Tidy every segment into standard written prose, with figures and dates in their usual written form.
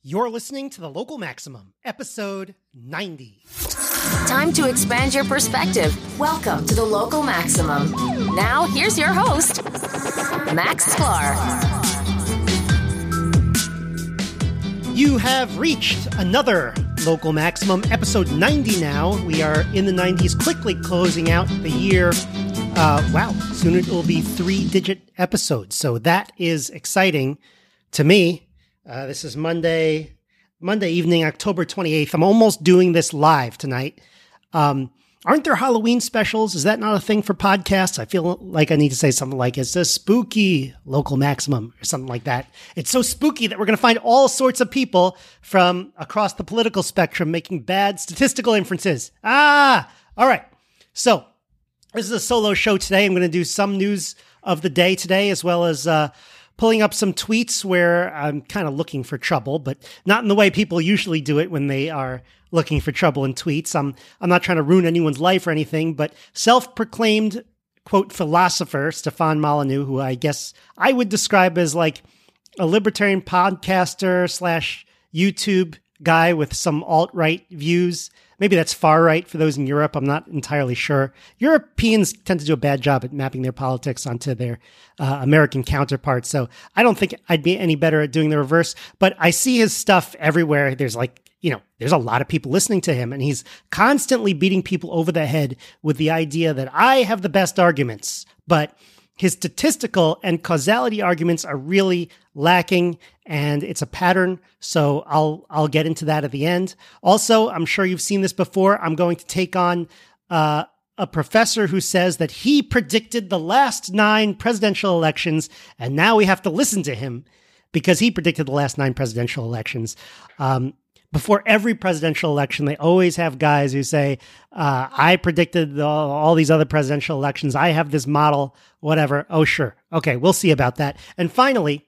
You're listening to The Local Maximum, episode 90. Time to expand your perspective. Welcome to The Local Maximum. Now, here's your host, Max Sklar. You have reached another Local Maximum, episode 90 now. We are in the 90s, quickly closing out the year. Soon it will be 3-digit episodes. So that is exciting to me. This is Monday evening, October 28th. I'm almost doing this live tonight. Aren't there Halloween specials? Is that not a thing for podcasts? I feel like I need to say something like, it's a spooky Local Maximum or something like that. It's so spooky that we're going to find all sorts of people from across the political spectrum making bad statistical inferences. All right. So this is a solo show today. I'm going to do some news of the day today, as well as pulling up some tweets where I'm kind of looking for trouble, but not in the way people usually do it when they are looking for trouble in tweets. I'm not trying to ruin anyone's life or anything, but self-proclaimed, quote, philosopher Stefan Molyneux, who I guess I would describe as like a libertarian podcaster / YouTube guy with some alt-right views. Maybe that's far right for those in Europe. I'm not entirely sure. Europeans tend to do a bad job at mapping their politics onto their American counterparts. So I don't think I'd be any better at doing the reverse. But I see his stuff everywhere. There's there's a lot of people listening to him, and he's constantly beating people over the head with the idea that I have the best arguments. But his statistical and causality arguments are really lacking, and it's a pattern. So I'll get into that at the end. Also, I'm sure you've seen this before. I'm going to take on a professor who says that he predicted the last 9 presidential elections, and now we have to listen to him because he predicted the last 9 presidential elections. Before every presidential election, they always have guys who say, I predicted all these other presidential elections. I have this model, whatever. Oh, sure. Okay, we'll see about that. And finally,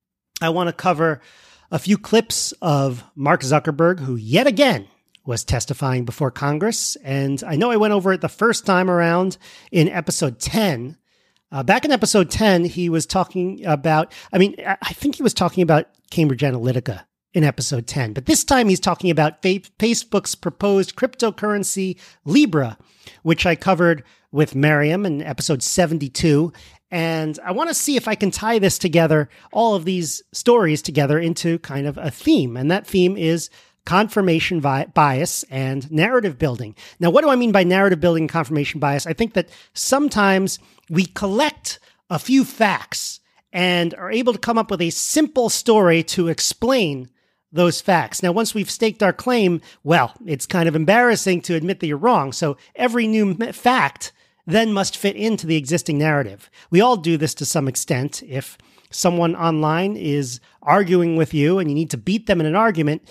I want to cover a few clips of Mark Zuckerberg, who yet again was testifying before Congress. And I know I went over it the first time around in episode 10. Back in episode 10, he was talking about, I think he was talking about Cambridge Analytica in episode 10. But this time he's talking about Facebook's proposed cryptocurrency Libra, which I covered with Miriam in episode 72. And I want to see if I can tie this together, all of these stories together into kind of a theme. And that theme is confirmation bias and narrative building. Now, what do I mean by narrative building and confirmation bias? I think that sometimes we collect a few facts and are able to come up with a simple story to explain those facts. Now, once we've staked our claim, well, it's kind of embarrassing to admit that you're wrong. So every new fact then must fit into the existing narrative. We all do this to some extent. If someone online is arguing with you and you need to beat them in an argument,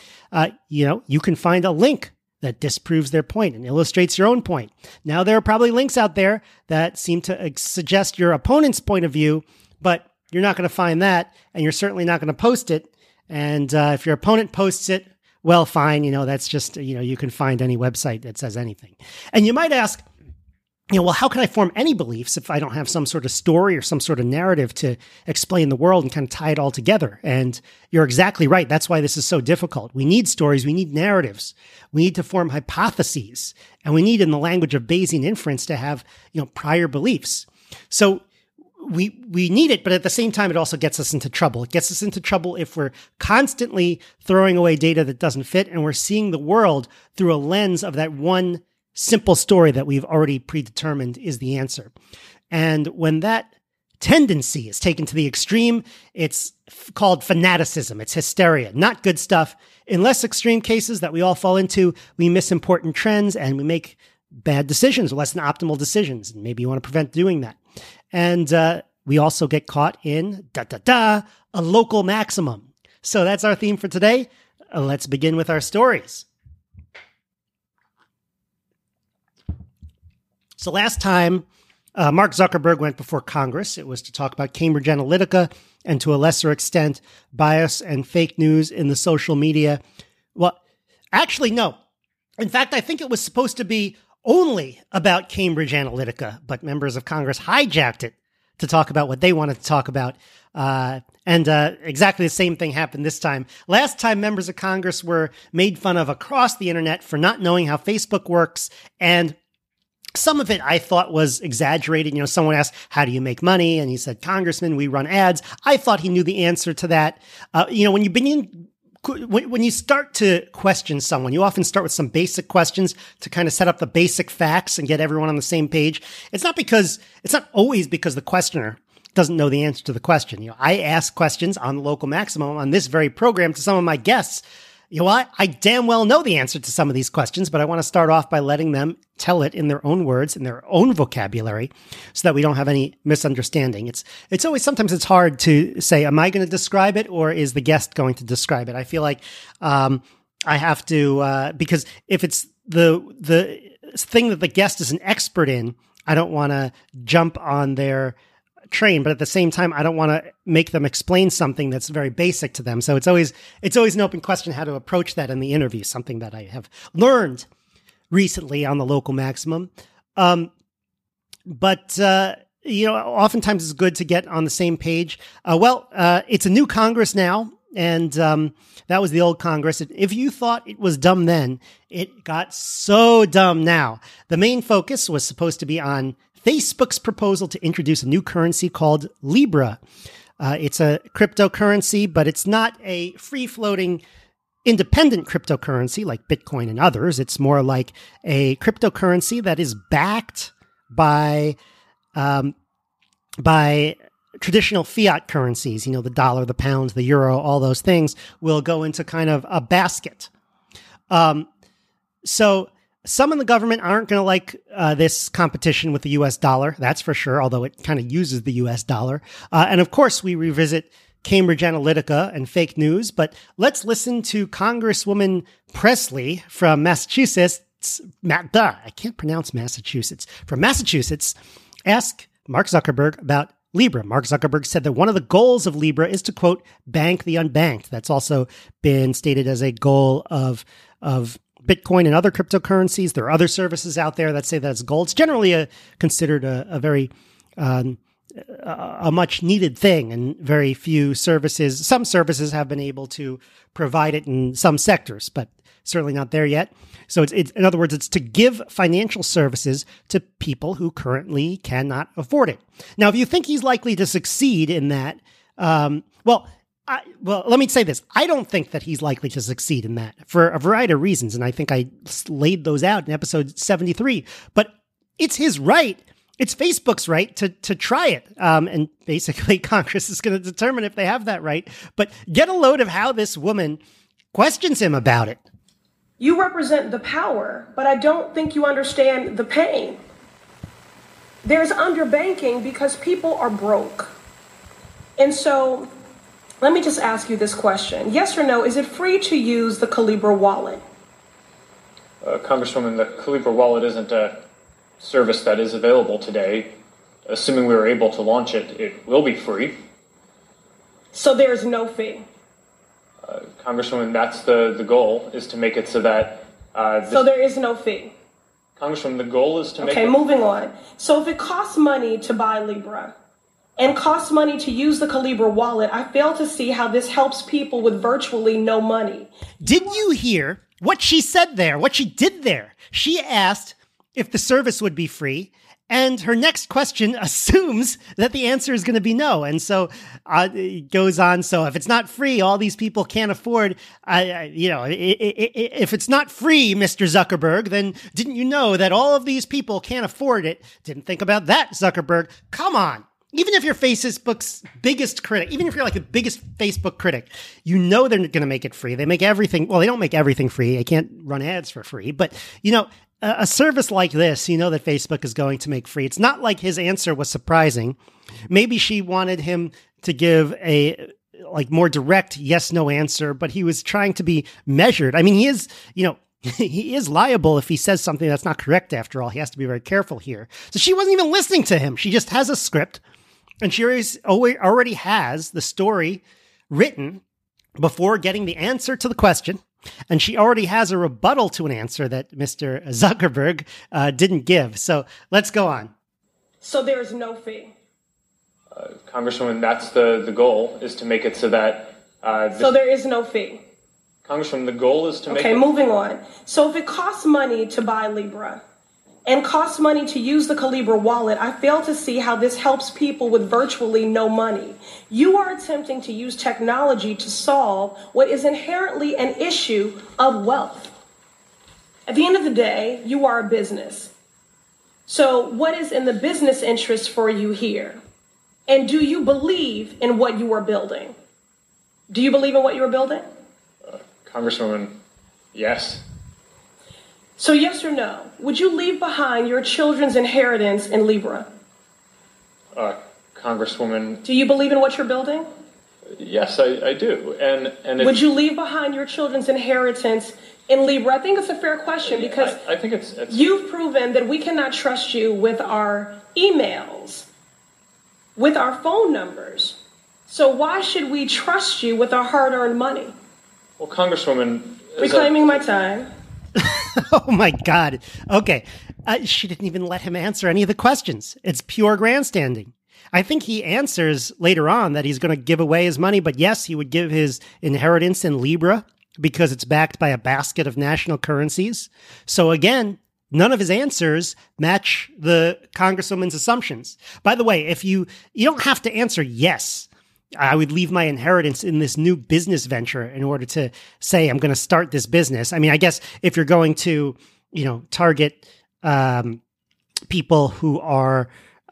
you can find a link that disproves their point and illustrates your own point. Now, there are probably links out there that seem to suggest your opponent's point of view, but you're not going to find that, and you're certainly not going to post it. And if your opponent posts it, well, fine. That's just, you can find any website that says anything. And you might ask, well, how can I form any beliefs if I don't have some sort of story or some sort of narrative to explain the world and kind of tie it all together? And you're exactly right. That's why this is so difficult. We need stories. We need narratives. We need to form hypotheses. And we need, in the language of Bayesian inference, to have, prior beliefs. So we need it, but at the same time, it also gets us into trouble. It gets us into trouble if we're constantly throwing away data that doesn't fit, and we're seeing the world through a lens of that one simple story that we've already predetermined is the answer. And when that tendency is taken to the extreme, it's called fanaticism. It's hysteria, not good stuff. In less extreme cases that we all fall into, we miss important trends and we make bad decisions, less than optimal decisions. And maybe you want to prevent doing that. And we also get caught in a local maximum. So that's our theme for today. Let's begin with our stories. So last time Mark Zuckerberg went before Congress, it was to talk about Cambridge Analytica and, to a lesser extent, bias and fake news in the social media. Well, actually, no. In fact, I think it was supposed to be only about Cambridge Analytica, but members of Congress hijacked it to talk about what they wanted to talk about. And exactly the same thing happened this time. Last time, members of Congress were made fun of across the internet for not knowing how Facebook works. And some of it I thought was exaggerated. You know, someone asked, how do you make money? And he said, Congressman, we run ads. I thought he knew the answer to that. When you start to question someone, you often start with some basic questions to kind of set up the basic facts and get everyone on the same page. It's not always because the questioner doesn't know the answer to the question. You know, I ask questions on the Local Maximum on this very program to some of my guests. You know what? I damn well know the answer to some of these questions, but I want to start off by letting them tell it in their own words, in their own vocabulary, so that we don't have any misunderstanding. It's always, sometimes it's hard to say, am I going to describe it or is the guest going to describe it? I feel like I have to, because if it's the thing that the guest is an expert in, I don't want to jump on their train, but at the same time, I don't want to make them explain something that's very basic to them. So it's always an open question how to approach that in the interview, something that I have learned recently on the Local Maximum. But oftentimes it's good to get on the same page. It's a new Congress now, and that was the old Congress. If you thought it was dumb then, it got so dumb now. The main focus was supposed to be on Facebook's proposal to introduce a new currency called Libra. It's a cryptocurrency, but it's not a free-floating independent cryptocurrency like Bitcoin and others. It's more like a cryptocurrency that is backed by traditional fiat currencies. You know, the dollar, the pound, the euro, all those things will go into kind of a basket. So some in the government aren't going to like this competition with the U.S. dollar, that's for sure, although it kind of uses the U.S. dollar. And of course, we revisit Cambridge Analytica and fake news, but let's listen to Congresswoman Presley from Massachusetts. I can't pronounce Massachusetts. From Massachusetts, ask Mark Zuckerberg about Libra. Mark Zuckerberg said that one of the goals of Libra is to, quote, bank the unbanked. That's also been stated as a goal of Bitcoin and other cryptocurrencies. There are other services out there that say that it's a goal. It's generally considered a very a much needed thing, and very few services. Some services have been able to provide it in some sectors, but certainly not there yet. So it's in other words, it's to give financial services to people who currently cannot afford it. Now, if you think he's likely to succeed in that, let me say this. I don't think that he's likely to succeed in that for a variety of reasons, and I think I laid those out in episode 73. But it's his right. It's Facebook's right to try it. And basically, Congress is going to determine if they have that right. But get a load of how this woman questions him about it. You represent the power, but I don't think you understand the pain. There's underbanking because people are broke. And so let me just ask you this question. Yes or no, is it free to use the Calibra wallet? Congresswoman, the Calibra wallet isn't a service that is available today. Assuming we were able to launch it, it will be free. So there is no fee? Congresswoman, that's the goal, is to make it so that... so there is no fee? Congresswoman, the goal is to make it... Okay, moving on. So if it costs money to buy Libra and costs money to use the Calibra wallet, I fail to see how this helps people with virtually no money. Did you hear what she said there, what she did there? She asked if the service would be free, and her next question assumes that the answer is going to be no. And so it goes on. So if it's not free, all these people can't afford, if it's not free, Mr. Zuckerberg, then didn't you know that all of these people can't afford it? Didn't think about that, Zuckerberg. Come on. Even if you're Facebook's biggest critic, even if you're like the biggest Facebook critic, you know they're going to make it free. They make everything, well, they don't make everything free. They can't run ads for free. But, a service like this, you know that Facebook is going to make free. It's not like his answer was surprising. Maybe she wanted him to give a more direct yes/no answer, but he was trying to be measured. I mean, he is liable if he says something that's not correct. After all, he has to be very careful here. So she wasn't even listening to him. She just has a script, and she already has the story written before getting the answer to the question. And she already has a rebuttal to an answer that Mr. Zuckerberg didn't give. So let's go on. So there is no fee? Congresswoman, that's the goal, is to make it so that... So there is no fee? Congresswoman, the goal is to make it... Okay, moving on. So if it costs money to buy Libra and costs money to use the Calibra wallet, I fail to see how this helps people with virtually no money. You are attempting to use technology to solve what is inherently an issue of wealth. At the end of the day, you are a business. So what is in the business interest for you here? And do you believe in what you are building? Do you believe in what you are building? Congresswoman, yes. So yes or no, would you leave behind your children's inheritance in Libra? Congresswoman... Do you believe in what you're building? Yes, I do. And would you leave behind your children's inheritance in Libra? I think it's a fair question because I think it's you've proven that we cannot trust you with our emails, with our phone numbers. So why should we trust you with our hard-earned money? Well, Congresswoman... Reclaiming my time. Oh, my God. Okay. She didn't even let him answer any of the questions. It's pure grandstanding. I think he answers later on that he's going to give away his money, but yes, he would give his inheritance in Libra because it's backed by a basket of national currencies. So again, none of his answers match the Congresswoman's assumptions. By the way, if you don't have to answer yes, I would leave my inheritance in this new business venture in order to say I'm going to start this business. I mean, I guess if you're going to, target people who are,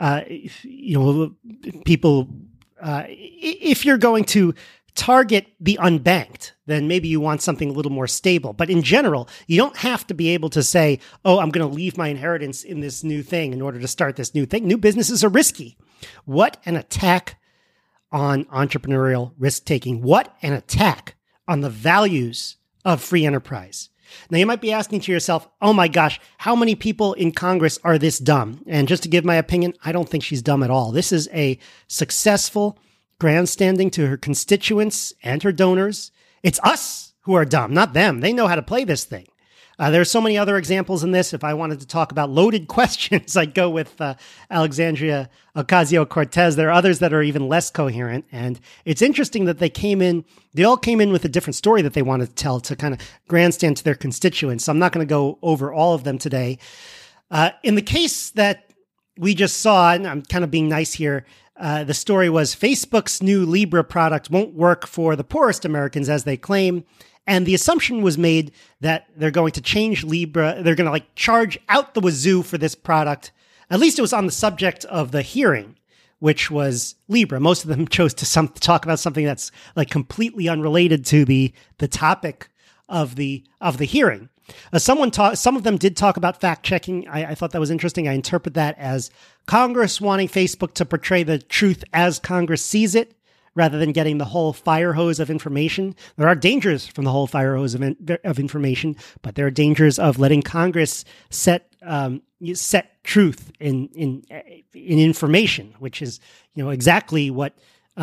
if you're going to target the unbanked, then maybe you want something a little more stable. But in general, you don't have to be able to say, oh, I'm going to leave my inheritance in this new thing in order to start this new thing. New businesses are risky. What an attack on entrepreneurial risk-taking. What an attack on the values of free enterprise. Now, you might be asking to yourself, oh my gosh, how many people in Congress are this dumb? And just to give my opinion, I don't think she's dumb at all. This is a successful grandstanding to her constituents and her donors. It's us who are dumb, not them. They know how to play this thing. There are so many other examples in this. If I wanted to talk about loaded questions, I'd go with Alexandria Ocasio-Cortez. There are others that are even less coherent. And it's interesting that they all came in with a different story that they wanted to tell to kind of grandstand to their constituents. So I'm not going to go over all of them today. In the case that we just saw, and I'm kind of being nice here, the story was Facebook's new Libra product won't work for the poorest Americans, as they claim. And the assumption was made that they're going to change Libra. They're going to charge out the wazoo for this product. At least it was on the subject of the hearing, which was Libra. Most of them chose to talk about something that's completely unrelated to the topic of the hearing. Some of them did talk about fact checking. I thought that was interesting. I interpret that as Congress wanting Facebook to portray the truth as Congress sees it, rather than getting the whole fire hose of information. There are dangers from the whole fire hose of information, but there are dangers of letting Congress set truth in information, which is exactly what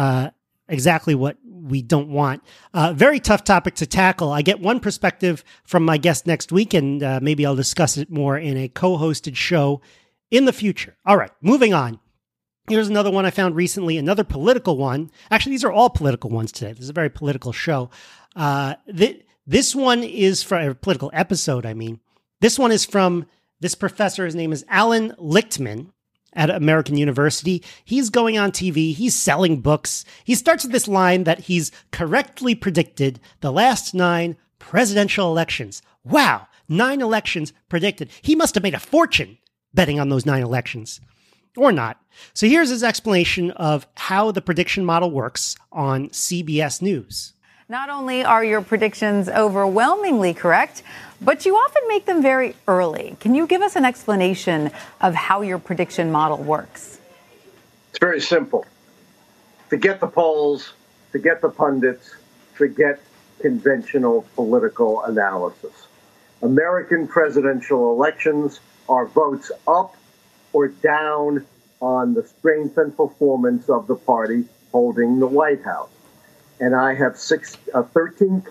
we don't want. Very tough topic to tackle. I get one perspective from my guest next week, and maybe I'll discuss it more in a co-hosted show in the future. All right, moving on. Here's another one I found recently, another political one. Actually, these are all political ones today. This is a very political show. This one is from a political episode, I mean. This one is from this professor. His name is Alan Lichtman at American University. He's going on TV. He's selling books. He starts with this line that he's correctly predicted the last 9 presidential elections. Wow, 9 elections predicted. He must have made a fortune betting on those 9 elections. Or not. So here's his explanation of how the prediction model works on CBS News. Not only are your predictions overwhelmingly correct, but you often make them very early. Can you give us an explanation of how your prediction model works? It's very simple. Forget the polls, forget the pundits, forget conventional political analysis. American presidential elections are votes up or down on the strength and performance of the party holding the White House. And I have 13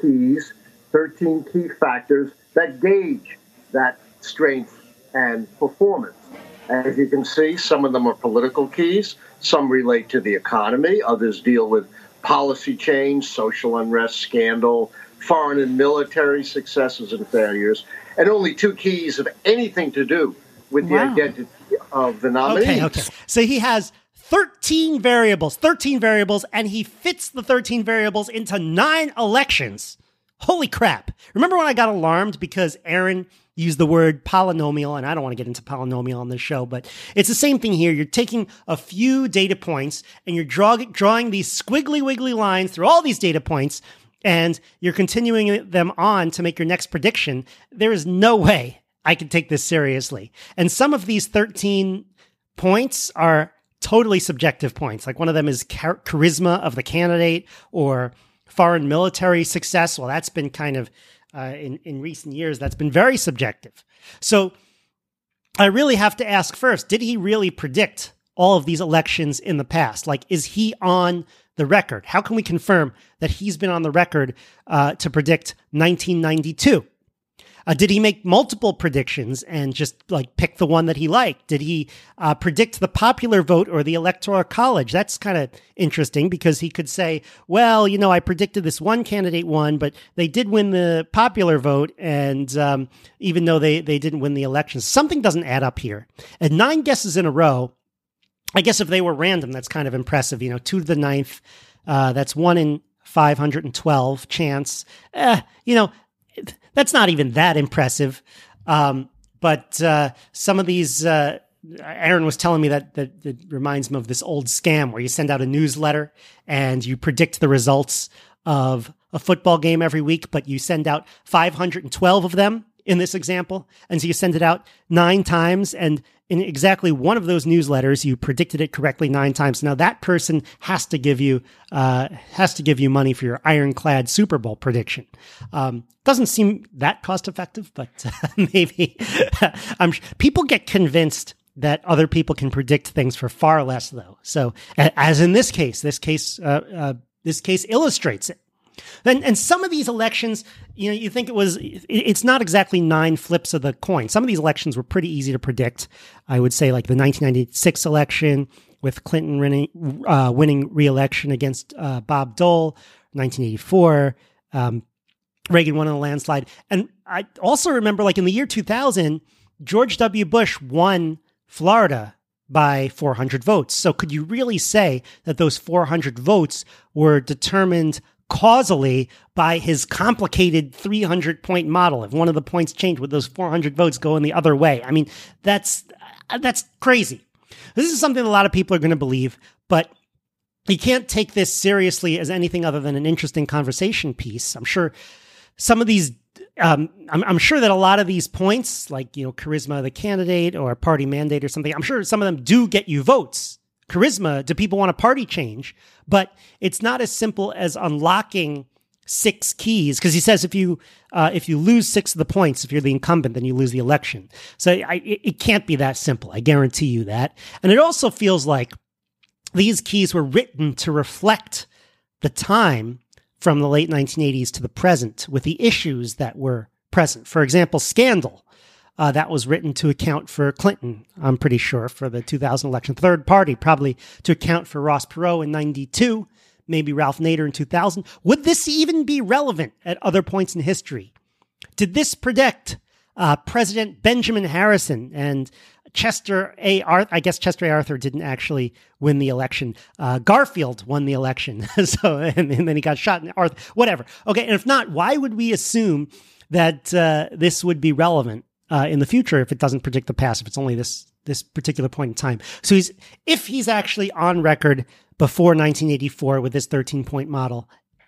key factors that gauge that strength and performance. As you can see, some of them are political keys. Some relate to the economy. Others deal with policy change, social unrest, scandal, foreign and military successes and failures. And only 2 keys have anything to do with the identity of the nominee. Okay. So he has 13 variables, and he fits the 13 variables into 9 elections. Holy crap. Remember when I got alarmed because Aaron used the word polynomial, and I don't want to get into polynomial on this show, but it's the same thing here. You're taking a few data points and you're drawing these squiggly wiggly lines through all these data points, and you're continuing them on to make your next prediction. There is no way I can take this seriously. And some of these 13 points are totally subjective points. Like one of them is charisma of the candidate or foreign military success. Well, that's been kind of, in recent years, that's been very subjective. So I really have to ask first, did he really predict all of these elections in the past? Like, is he on the record? How can we confirm that he's been on the record to predict 1992? Did he make multiple predictions and just like pick the one that he liked? Did he predict the popular vote or the electoral college? That's kind of interesting because he could say, well, you know, I predicted this one candidate won, but they did win the popular vote. And even though they didn't win the elections, something doesn't add up here. And 9 guesses in a row, I guess if they were random, that's kind of impressive. You know, 2 to the 9th, that's 1 in 512 chance. You know, that's not even that impressive. But some of these, Aaron was telling me that reminds him of this old scam where you send out a newsletter and you predict the results of a football game every week, but you send out 512 of them in this example. And so you send it out 9 times, and in exactly one of those newsletters, you predicted it correctly 9 times. Now that person has to give you money for your ironclad Super Bowl prediction. Doesn't seem that cost effective, but maybe people get convinced that other people can predict things for far less, though. So, as in this case illustrates it. And some of these elections, you know, you think it's not exactly 9 flips of the coin. Some of these elections were pretty easy to predict. I would say like the 1996 election with Clinton winning re-election against Bob Dole, 1984, Reagan won in a landslide. And I also remember like in the year 2000, George W. Bush won Florida by 400 votes. So could you really say that those 400 votes were determined causally by his complicated 300-point model? If one of the points changed, would those 400 votes go in the other way? I mean, that's crazy. This is something a lot of people are going to believe, but you can't take this seriously as anything other than an interesting conversation piece. I'm sure some of these, I'm sure that a lot of these points, like, you know, charisma of the candidate or party mandate or something, I'm sure some of them do get you votes. Charisma, do people want a party change? But it's not as simple as unlocking 6 keys, because he says if you lose 6 of the points, if you're the incumbent, then you lose the election. So it can't be that simple. I guarantee you that. And it also feels like these keys were written to reflect the time from the late 1980s to the present with the issues that were present. For example, scandal. That was written to account for Clinton, I'm pretty sure, for the 2000 election. Third party, probably to account for Ross Perot in 92, maybe Ralph Nader in 2000. Would this even be relevant at other points in history? Did this predict President Benjamin Harrison and Chester A. Arthur? I guess Chester A. Arthur didn't actually win the election. Garfield won the election. and then he got shot in Arthur, whatever. Okay, and if not, why would we assume that this would be relevant in the future if it doesn't predict the past, if it's only this particular point in time? So if he's actually on record before 1984 with this 13-point model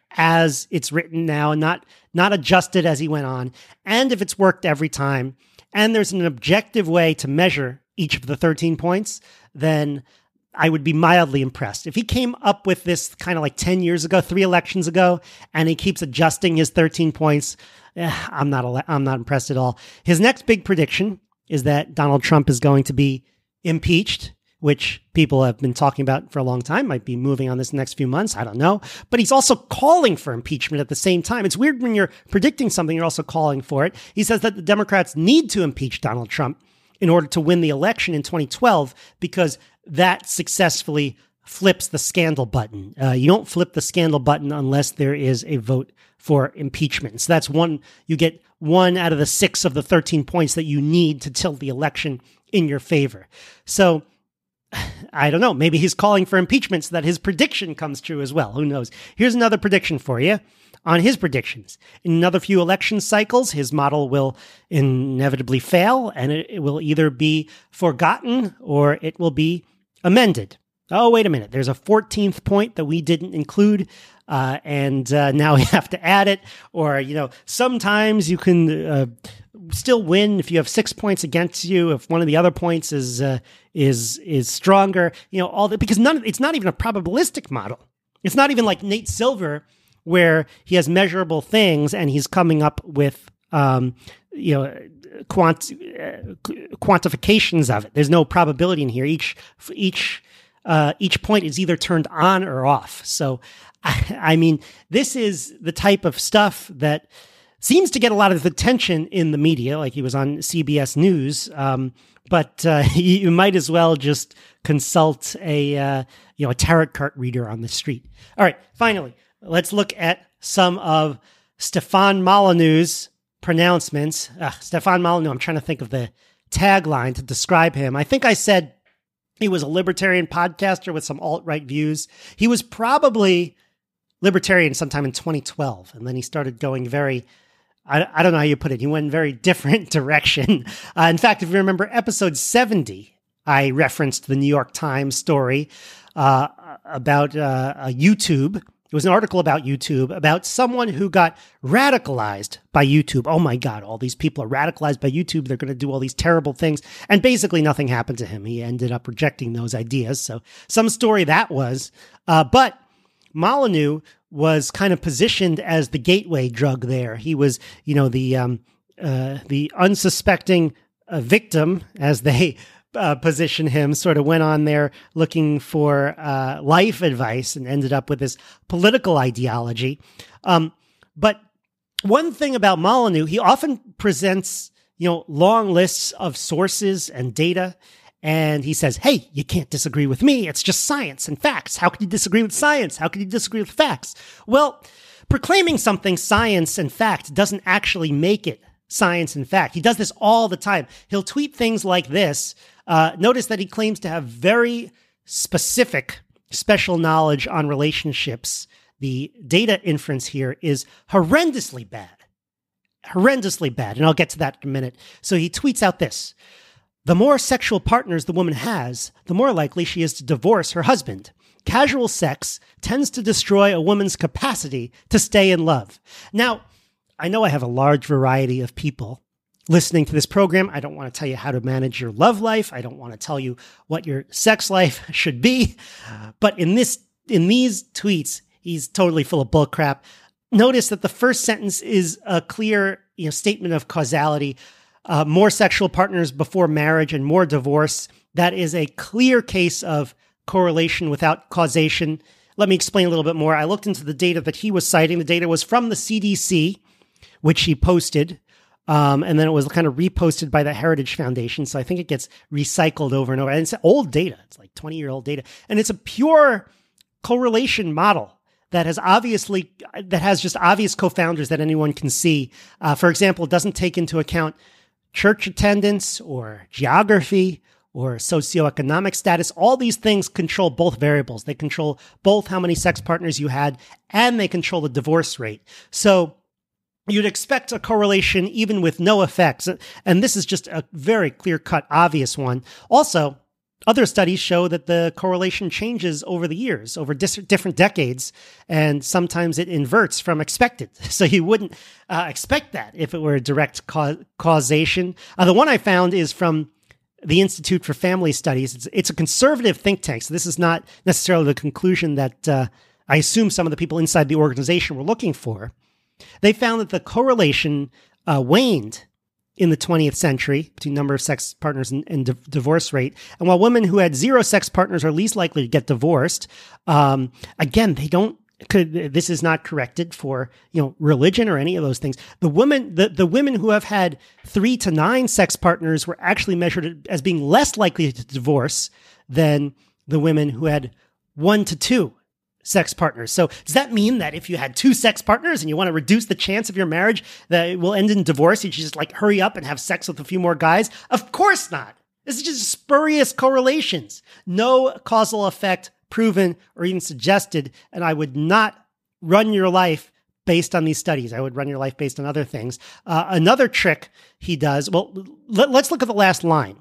as it's written now, not adjusted as he went on, and if it's worked every time, and there's an objective way to measure each of the 13 points, then I would be mildly impressed. If he came up with this kind of like 10 years ago, 3 elections ago, and he keeps adjusting his 13 points, I'm not impressed at all. His next big prediction is that Donald Trump is going to be impeached, which people have been talking about for a long time, might be moving on this next few months. I don't know. But he's also calling for impeachment at the same time. It's weird when you're predicting something, you're also calling for it. He says that the Democrats need to impeach Donald Trump in order to win the election in 2012, because that successfully flips the scandal button. You don't flip the scandal button unless there is a vote for impeachment. So that's you get 1 out of the 6 of the 13 points that you need to tilt the election in your favor. So I don't know, maybe he's calling for impeachment so that his prediction comes true as well. Who knows? Here's another prediction for you on his predictions. In another few election cycles, his model will inevitably fail, and it will either be forgotten or it will be amended. Oh, wait a minute. There's a 14th point that we didn't include, and now we have to add it. Or, sometimes you can still win if you have 6 points against you, if one of the other points is stronger. All that, because it's not even a probabilistic model. It's not even like Nate Silver, where he has measurable things and he's coming up with quantifications of it. There's no probability in here. Each point is either turned on or off. So, I mean, this is the type of stuff that seems to get a lot of attention in the media, like he was on CBS News. But you might as well just consult a tarot card reader on the street. All right, finally, let's look at some of Stefan Molyneux's pronouncements. Stefan Molyneux, I'm trying to think of the tagline to describe him. I think I said he was a libertarian podcaster with some alt-right views. He was probably libertarian sometime in 2012, and then he started going very, I don't know how you put it, he went in a very different direction. In fact, if you remember episode 70, I referenced the New York Times story about YouTube. It was an article about YouTube, about someone who got radicalized by YouTube. Oh my God, all these people are radicalized by YouTube. They're going to do all these terrible things. And basically nothing happened to him. He ended up rejecting those ideas. So some story that was. But Molyneux was kind of positioned as the gateway drug there. He was, the unsuspecting victim, as they position him, sort of went on there looking for life advice and ended up with this political ideology. But one thing about Molyneux, he often presents, long lists of sources and data. And he says, hey, you can't disagree with me. It's just science and facts. How can you disagree with science? How can you disagree with facts? Well, proclaiming something science and fact doesn't actually make it science and fact. He does this all the time. He'll tweet things like this. Notice that he claims to have very specific special knowledge on relationships. The data inference here is horrendously bad. Horrendously bad. And I'll get to that in a minute. So he tweets out this. The more sexual partners the woman has, the more likely she is to divorce her husband. Casual sex tends to destroy a woman's capacity to stay in love. Now, I know I have a large variety of people listening to this program. I don't want to tell you how to manage your love life. I don't want to tell you what your sex life should be. But in these tweets, he's totally full of bullcrap. Notice that the first sentence is a clear, statement of causality. More sexual partners before marriage and more divorce. That is a clear case of correlation without causation. Let me explain a little bit more. I looked into the data that he was citing. The data was from the CDC, which he posted, and then it was kind of reposted by the Heritage Foundation. So I think it gets recycled over and over. And it's old data. It's like 20-year-old data. And it's a pure correlation model that has just obvious co-founders that anyone can see. For example, it doesn't take into account church attendance or geography or socioeconomic status. All these things control both variables. They control both how many sex partners you had, and they control the divorce rate. So you'd expect a correlation even with no effects. And this is just a very clear-cut, obvious one. Also, other studies show that the correlation changes over the years, over different decades, and sometimes it inverts from expected. So you wouldn't expect that if it were a direct causation. The one I found is from the Institute for Family Studies. It's a conservative think tank, so this is not necessarily the conclusion that I assume some of the people inside the organization were looking for. They found that the correlation waned in the 20th century between number of sex partners and divorce rate. And while women who had 0 sex partners are least likely to get divorced, again, they don't this is not corrected for, religion or any of those things. The women who have had 3 to 9 sex partners were actually measured as being less likely to divorce than the women who had 1 to 2 sex partners. So does that mean that if you had 2 sex partners and you want to reduce the chance of your marriage that it will end in divorce, you should just like hurry up and have sex with a few more guys? Of course not. This is just spurious correlations. No causal effect proven or even suggested. And I would not run your life based on these studies. I would run your life based on other things. Another trick he does. Well, let's look at the last line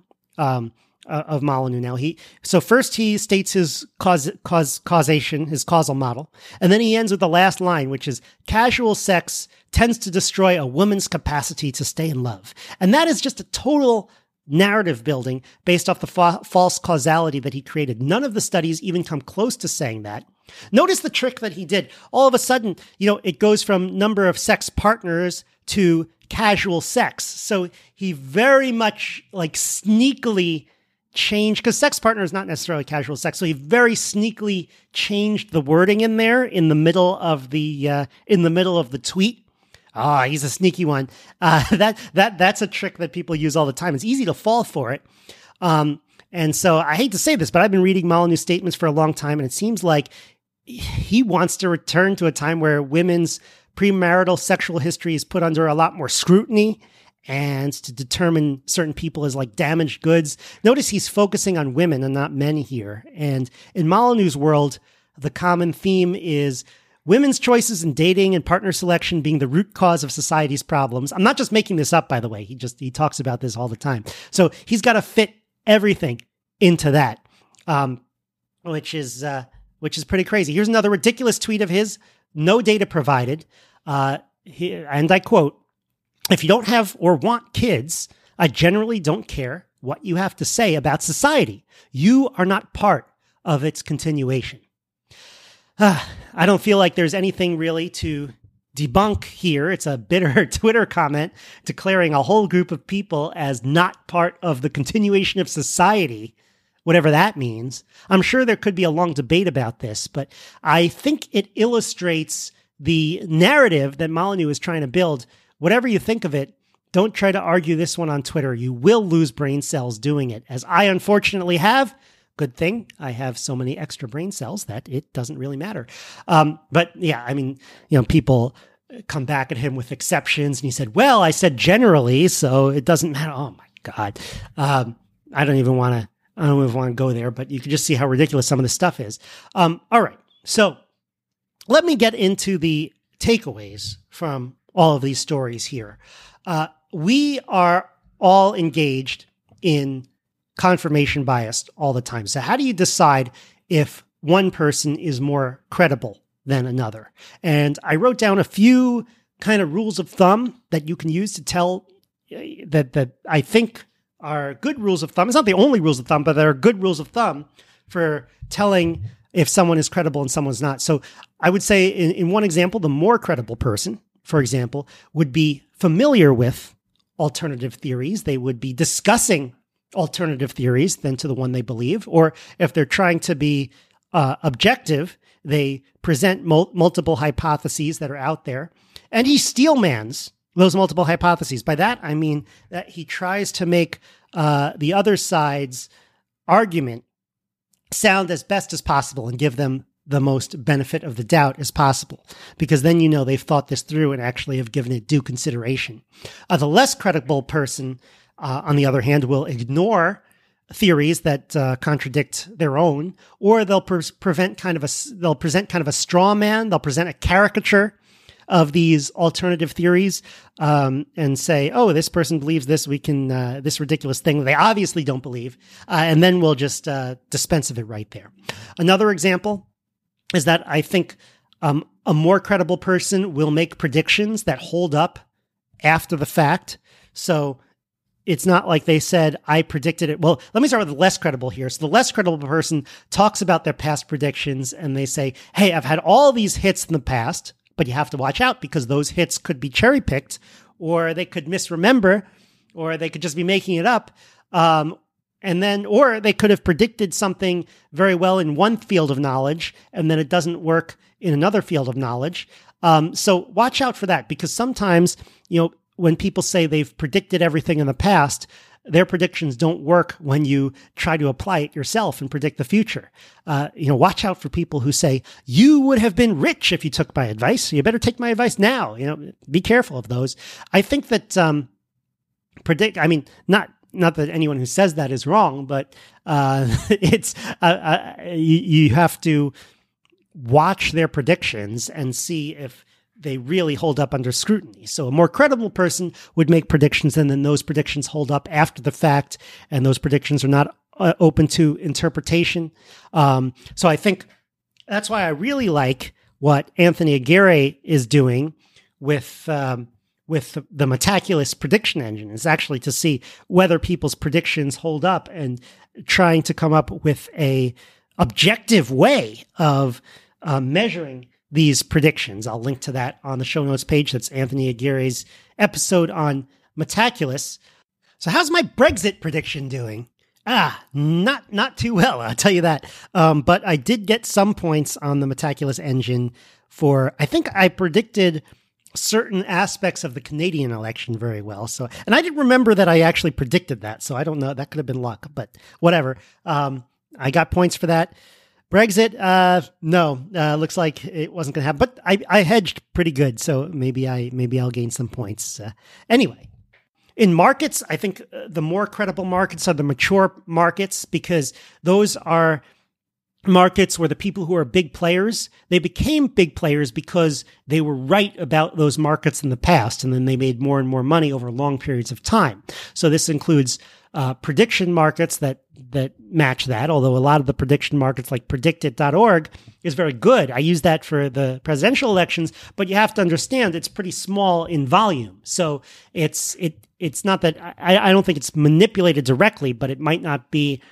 of Molyneux now. So first he states his causation, his causal model, and then he ends with the last line, which is casual sex tends to destroy a woman's capacity to stay in love. And that is just a total narrative building based off the false causality that he created. None of the studies even come close to saying that. Notice the trick that he did. All of a sudden, it goes from number of sex partners to casual sex. So he very much like sneakily changed, because sex partner is not necessarily casual sex. So he very sneakily changed the wording in there in the middle of the tweet. He's a sneaky one. That's a trick that people use all the time. It's easy to fall for it. And so I hate to say this, but I've been reading Molyneux's statements for a long time, and it seems like he wants to return to a time where women's premarital sexual history is put under a lot more scrutiny and to determine certain people as like damaged goods. Notice he's focusing on women and not men here. And in Molyneux's world, the common theme is women's choices in dating and partner selection being the root cause of society's problems. I'm not just making this up, by the way. He talks about this all the time. So he's got to fit everything into that, which is pretty crazy. Here's another ridiculous tweet of his. No data provided. And I quote, "If you don't have or want kids, I generally don't care what you have to say about society. You are not part of its continuation." I don't feel like there's anything really to debunk here. It's a bitter Twitter comment declaring a whole group of people as not part of the continuation of society, whatever that means. I'm sure there could be a long debate about this, but I think it illustrates the narrative that Molyneux is trying to build. Whatever you think of it, don't try to argue this one on Twitter. You will lose brain cells doing it, as I unfortunately have. Good thing I have so many extra brain cells that it doesn't really matter. But yeah, I mean, people come back at him with exceptions, and he said, well, I said generally, so it doesn't matter. Oh my God. I don't even want to go there, but you can just see how ridiculous some of this stuff is. All right. So let me get into the takeaways from all of these stories here. We are all engaged in confirmation bias all the time. So how do you decide if one person is more credible than another? And I wrote down a few kind of rules of thumb that you can use to tell that I think are good rules of thumb. It's not the only rules of thumb, but there are good rules of thumb for telling if someone is credible and someone's not. So I would say in one example, the more credible person, for example, would be familiar with alternative theories. They would be discussing alternative theories than to the one they believe. Or if they're trying to be objective, they present multiple hypotheses that are out there. And he steelmans those multiple hypotheses. By that, I mean that he tries to make the other side's argument sound as best as possible and give them the most benefit of the doubt as possible, because then they've thought this through and actually have given it due consideration. The less credible person, on the other hand, will ignore theories that contradict their own, or they'll present kind of a straw man. They'll present a caricature of these alternative theories and say, "Oh, this person believes this. We can this ridiculous thing they obviously don't believe," and then we'll just dispense of it right there. Another example is that I think a more credible person will make predictions that hold up after the fact. So it's not like they said, I predicted it. Well, let me start with the less credible here. So the less credible person talks about their past predictions and they say, hey, I've had all these hits in the past, but you have to watch out because those hits could be cherry picked, or they could misremember, or they could just be making it up. and then, or they could have predicted something very well in one field of knowledge, and then it doesn't work in another field of knowledge. So watch out for that, because sometimes, when people say they've predicted everything in the past, their predictions don't work when you try to apply it yourself and predict the future. Watch out for people who say, you would have been rich if you took my advice. So you better take my advice now. Be careful of those. I think that not that anyone who says that is wrong, but it's you have to watch their predictions and see if they really hold up under scrutiny. So a more credible person would make predictions, and then those predictions hold up after the fact, and those predictions are not open to interpretation. So I think that's why I really like what Anthony Aguirre is doing with the Metaculus prediction engine, is actually to see whether people's predictions hold up and trying to come up with a objective way of measuring these predictions. I'll link to that on the show notes page. That's Anthony Aguirre's episode on Metaculus. So how's my Brexit prediction doing? Not too well, I'll tell you that. But I did get some points on the Metaculus engine for, I think I predicted certain aspects of the Canadian election very well. So, and I didn't remember that I actually predicted that. So I don't know, that could have been luck, but whatever. I got points for that. Brexit, no, looks like it wasn't going to happen, but I hedged pretty good. So maybe I'll gain some points. Anyway, in markets, I think the more credible markets are the mature markets, because those are markets where the people who are big players, they became big players because they were right about those markets in the past, and then they made more and more money over long periods of time. So this includes prediction markets that match that, although a lot of the prediction markets like predictit.org is very good. I use that for the presidential elections, but you have to understand it's pretty small in volume. So it's not that I don't think it's manipulated directly, but it might not be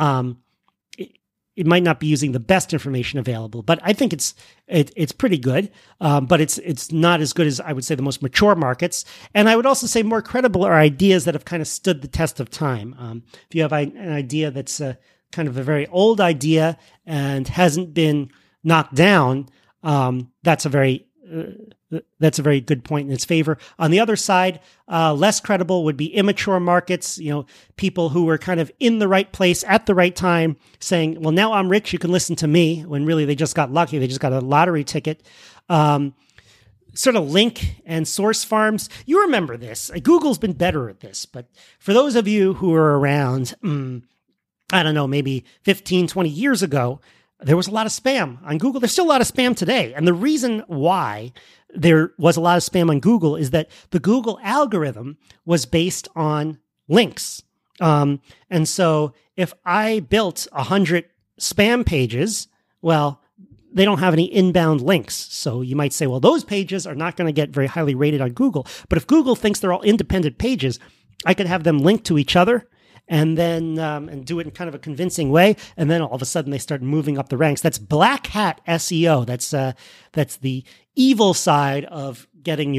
it might not be using the best information available, but I think it's pretty good. But it's not as good as, I would say, the most mature markets. And I would also say more credible are ideas that have kind of stood the test of time. If you have an idea that's kind of a very old idea and hasn't been knocked down, that's a very good point in its favor. On the other side, less credible would be immature markets, people who were kind of in the right place at the right time saying, well, now I'm rich, you can listen to me, when really they just got lucky. They just got a lottery ticket. Sort of link and source farms. You remember this. Google's been better at this, but for those of you who are around, I don't know, maybe 15, 20 years ago, there was a lot of spam on Google. There's still a lot of spam today. And the reason why there was a lot of spam on Google is that the Google algorithm was based on links. And so if I built 100 spam pages, well, they don't have any inbound links. So you might say, well, those pages are not going to get very highly rated on Google. But if Google thinks they're all independent pages, I could have them linked to each other, and then and do it in kind of a convincing way, and then all of a sudden they start moving up the ranks. That's black hat SEO. That's the evil side of getting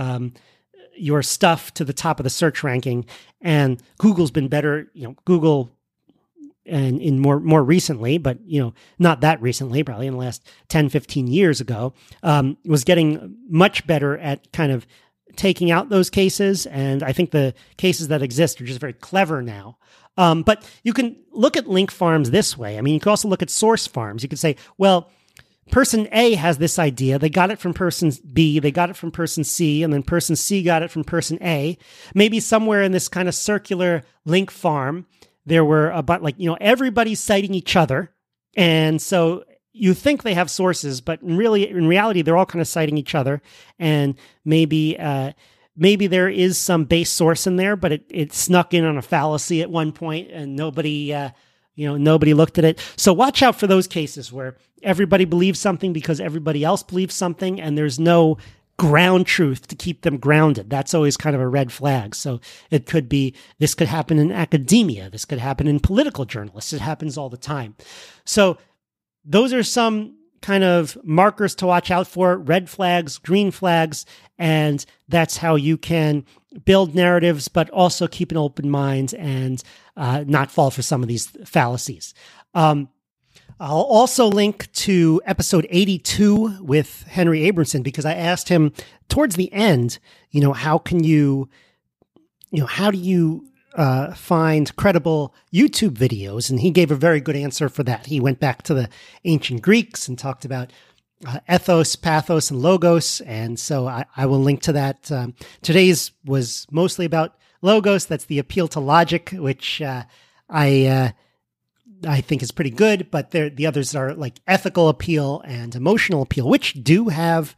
your stuff to the top of the search ranking. And Google's been better. Google, and in more recently, but not that recently, probably in the last 10, 15 years ago, was getting much better at kind of taking out those cases. And I think the cases that exist are just very clever now. But you can look at link farms this way. I mean, you can also look at source farms. You could say, well, person A has this idea. They got it from person B. They got it from person C. And then person C got it from person A. Maybe somewhere in this kind of circular link farm, there were about everybody's citing each other. And so you think they have sources, but in reality, they're all kind of citing each other. And maybe there is some base source in there, but it snuck in on a fallacy at one point, and nobody looked at it. So watch out for those cases where everybody believes something because everybody else believes something, and there's no ground truth to keep them grounded. That's always kind of a red flag. So this could happen in academia. This could happen in political journalists. It happens all the time. So those are some kind of markers to watch out for, red flags, green flags, and that's how you can build narratives, but also keep an open mind and not fall for some of these fallacies. I'll also link to episode 82 with Henry Abramson, because I asked him towards the end, how do you find credible YouTube videos? And he gave a very good answer for that. He went back to the ancient Greeks and talked about ethos, pathos, and logos. And so I will link to that. Today's was mostly about logos. That's the appeal to logic, which I think is pretty good, but the others are like ethical appeal and emotional appeal, which do have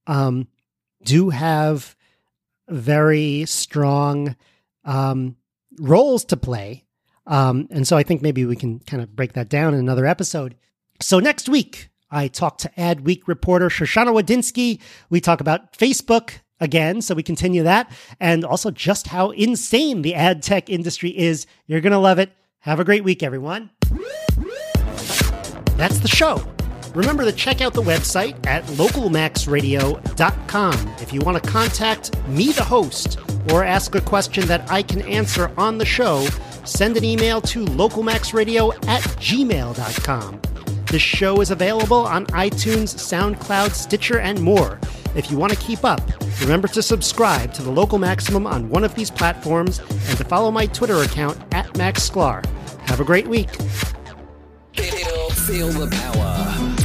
very strong roles to play. And so I think maybe we can kind of break that down in another episode. So next week, I talk to Adweek reporter Shoshana Wadinsky. We talk about Facebook again, so we continue that, and also just how insane the ad tech industry is. You're going to love it. Have a great week, everyone. That's the show. Remember to check out the website at localmaxradio.com. If you want to contact me, the host, or ask a question that I can answer on the show, send an email to localmaxradio@gmail.com. This show is available on iTunes, SoundCloud, Stitcher, and more. If you want to keep up, remember to subscribe to the Local Maximum on one of these platforms and to follow my Twitter account @MaxSklar. Have a great week. Feel the power.